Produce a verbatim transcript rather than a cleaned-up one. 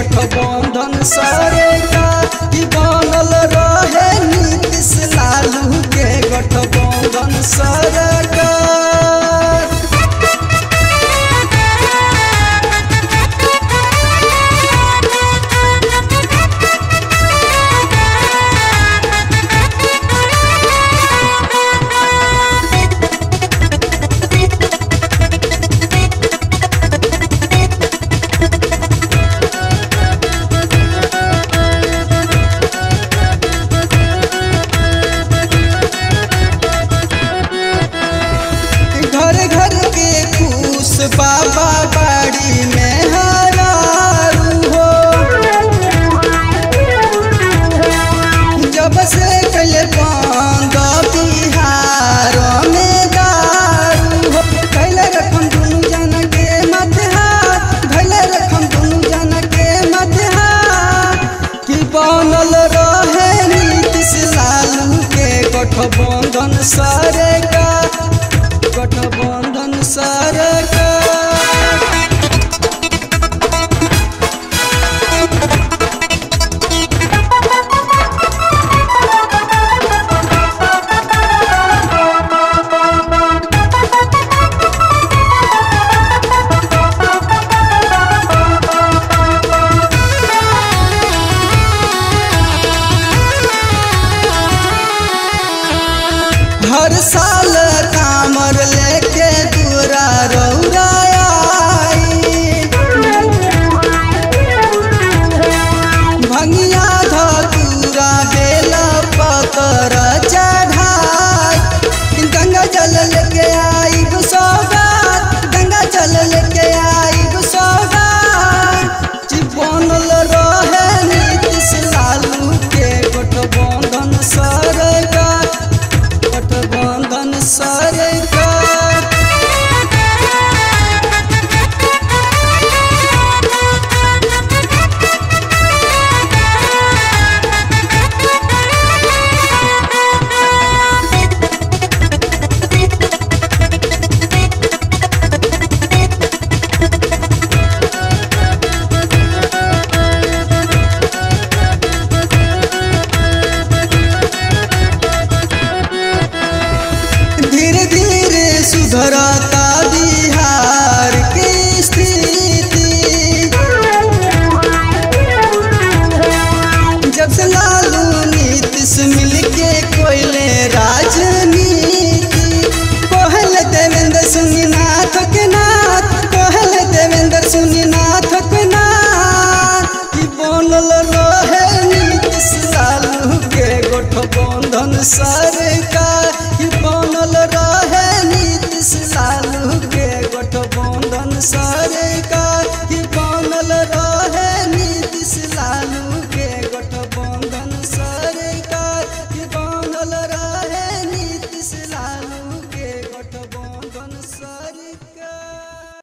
गठबंधन सरकार की बनल रहे नीतीश लालू के गठबंधन सरकार। बाबा बाड़ी में हरारू हो जब से कल बंद बिहार में दारू हो कैल रखम दुनू जन के मध्यात भैल रखम दुनू जन के मध्यात कि बनल रहे नीतीश लालू के गठबंधन सरकार गठबंधन सरकार। हर साल कामर लेके दूरा रौराई भंगिया धतूरा बेला पतर चढ़ाई गंगा जल लेके आई सौगात गंगा जल लेके आई सौगात बनल रहे नीतीश लालू के गठबंधन सरकार गठबंधन सरकार। सुधरता बिहार की स्थिति जब से लालू नीतीश मिलके कोयले राजनीति कहल देवेंद्र सुनीनाथ के नाथ कहल देवेंद्र सुनीनाथ के नाथ कि बनल रहे नीतीश लालू के गठबंधन सरकार कि बनल रहे नीतीश लालू के गठबंधन सरकार।